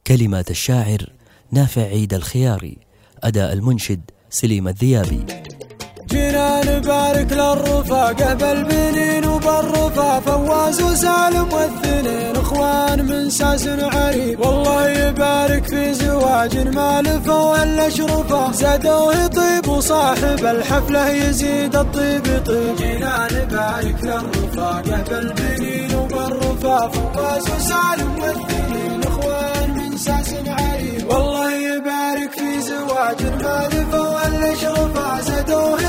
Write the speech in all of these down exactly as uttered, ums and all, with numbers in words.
كلمات الشاعر نافع عيد الخياري، أداء المنشد سليم الذيابي. جينا نبارك للرفاقة بالبنين وبالرفا، فواز وسالم والثنين اخوان من ساس عريب، والله يبارك في زواج ما لفوا الا شرفا، زادوه طيب وصاحب الحفلة يزيد الطيب طيب. جينا نبارك للرفاقة بالبنين وبالرفا، فواز وسالم والثنين اخوان من ساس عريب، والله يبارك في زواج ما لفوا الا شرفا، زادوه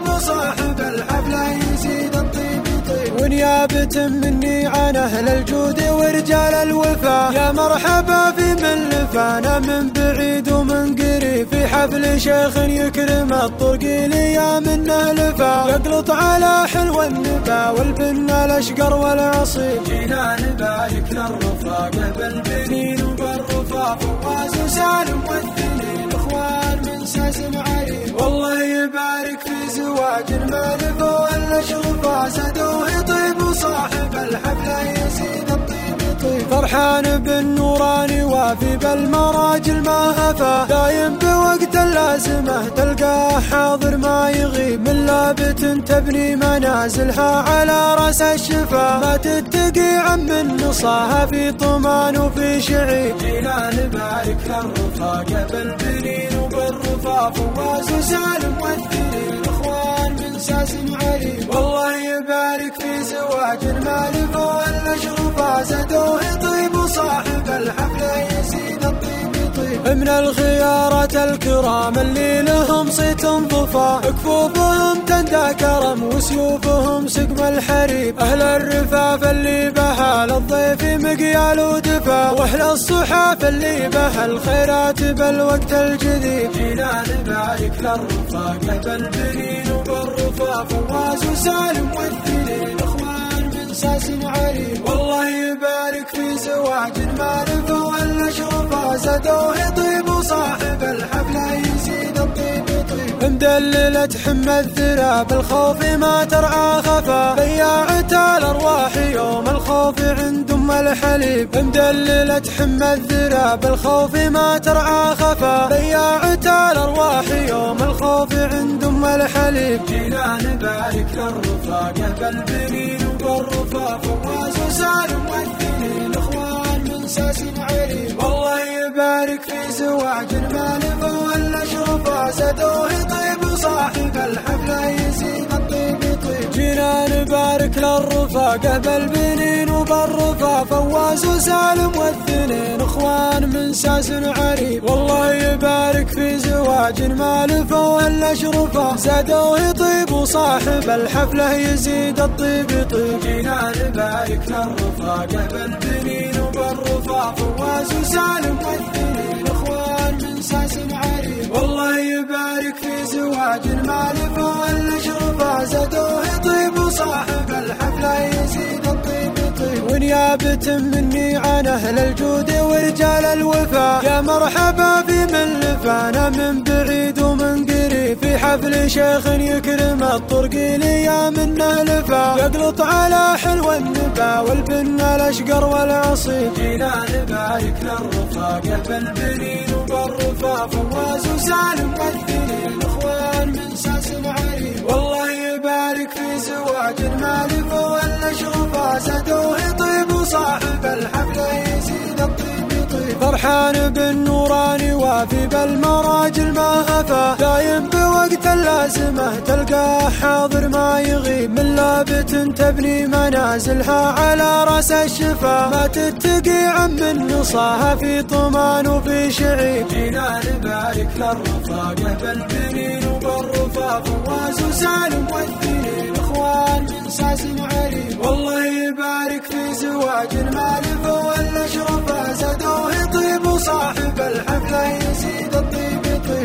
صاحب الحفلة يزيد الطيب طيب. ونيابة مني عن أهل الجود ورجال الوفا، يا مرحبا في من لفانا من بعيد ومن قريب، في حفل شيخ يكرم الطرقيلي يا منه لفا، يقلط على حلو النبا والبنا الأشقر والعصيب. جينا نبارك للرفاقة بالبنين وبالرفا، فواز وسالم والثنين اخوان من ساس عريب، والله يبارك في زواج ما لفوا الا شرفا، زادوه طيب وصاحب الحفلة يزيد الطيب طيب. فرحان بالنوراني وافي بالمراجل ما هفا، دايم بوقت اللازمة تلقاه حاضر ما يغيب، من لابة تبني منازلها على راس الشفا، ما تتقي عن من نصاها في طمان وفي شعيب. جينا نبارك للرفاقة بالبنين وبالرفا، فواز وسالم والثنين اخوان من ساس عريب، والله يبارك في زواج ما لفوا الا شرفا، زادوه طيب وصاحب الحفلة يزيد الطيب طيب. من الخيارات الكرام اللي لهم صيت ضفا، كفوفهم تندى كرم وسيوفهم سقم الحريب، اهل الرفاف اللي بها للضيف مقيال ودفا، واهل الصحاف اللي بها الخيرات بالوقت الجديد. جينا نبارك للرفاقة بالبنين وبالرفا، فواز وسالم والثنين اخوان من ساس عريب، والله يبارك في زواج ما لفوا الا شرفا، زادوه طيب وصاحب الحفلة يزيد الطيب طيب. مدللة حمى الذرى بالخوف ما ترعى خفا، بياعة الارواح يوم الخوف عند ام الحليب، مدللة حمى الذرى بالخوف ما ترعى خفا، بياعة الارواح يوم الخوف عند ام الحليب. جينا نبارك للرفاقة بالبنين وبالرفا، فواز وسالم والثنين اخوان من ساس عريب، والله يبارك في زواج ما لفوا الا شرفا، زادوه طيب وصاحب الحفلة يزيد الطيب طيب. جينا نبارك للرفاقة بالبنين وبالرفا، فواز وسالم والثنين اخوان من ساس عريب، والله يبارك في زواج ما لفوا الا شرفا، زادوه طيب وصاحب الحفلة يزيد الطيب طيب. جينا نبارك للرفاقة بالبنين وبالرفا، فواز وسالم والثنين اخوان من ساس عريب، والله يبارك في زواج ما لفوا الا شرفا، زادوه طيب وصاحب الحفلة يزيد الطيب طيب. ونيابة مني عن أهل الجود ورجال الوفا، يا مرحبا في من لفانا من بعيد ومن قريب، في حفل شيخ يكرم الطرقيلي يا منه لفا، يقلط على حلو النبا والبنا الأشقر والعصيب. جينا نبارك للرفاقة بالبنين وبالرفا، فواز وسالم والثنين اخوان من ساس عريب، والله يبارك في زواج ما لفوا الا شرفا، زادوه طيب وصاحب الحفلة يزيد الطيب طيب. فرحان بالنوراني وافي بالمراجل ما هفا، دايم بوقت اللازمة تلقاه حاضر ما يغيب، من لابة تبني منازلها على راس الشفا، ما تتقي عن من نصاها في طمان وفي شعيب. جينا نبارك للرفاقة بالبنين وبالرفا، فواز وسالم والثنين اخوان من ساس عريب، والله يبارك في زواج ما لفوا الا شرفا، زادوه طيب وصاحب الحفلة يزيد الطيب طيب. من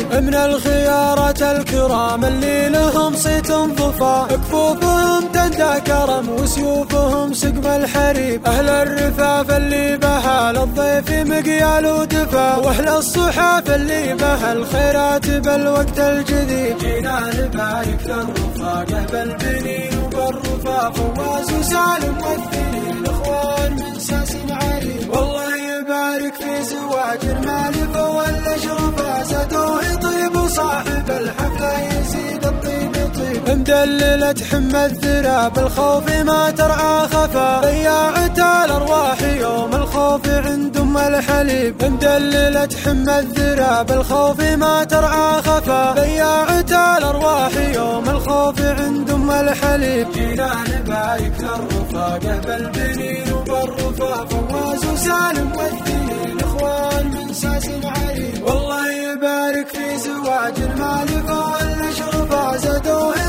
الخيارة الكرام اللي لهم صيت ضفا، كفوفهم تندى كرم وسيوفهم سقم الحريب. أهل الرفاف اللي بها للضيف مقيال ودفا، وأهل الصحاف اللي بها الخيرات بالوقت الجديد. جينا نبارك للرفاقة بالبنين وبالرفا، فواز وسالم والثنين اخوان من ساس عريب. والله يبارك في زواج المالفة والاشرفة، زادوه يطيب وصاحب الحفلة يزيد الطيب طيب. مدللة حمى الذرا بالخوف ما ترعى خفا، بياعة الارواح يوم الخوف عند ام الحليب. مدللة حمى الذرا بالخوف ما ترعى خفا، بياعة الارواح يوم الخوف عند ام الحليب. جينا نبارك للرفاقة بالبنين وبالرفا، فواز وسالم والثنين اخوان من ساس عريب. والله يبارك في زواج المالفة والاشرفة، زادوه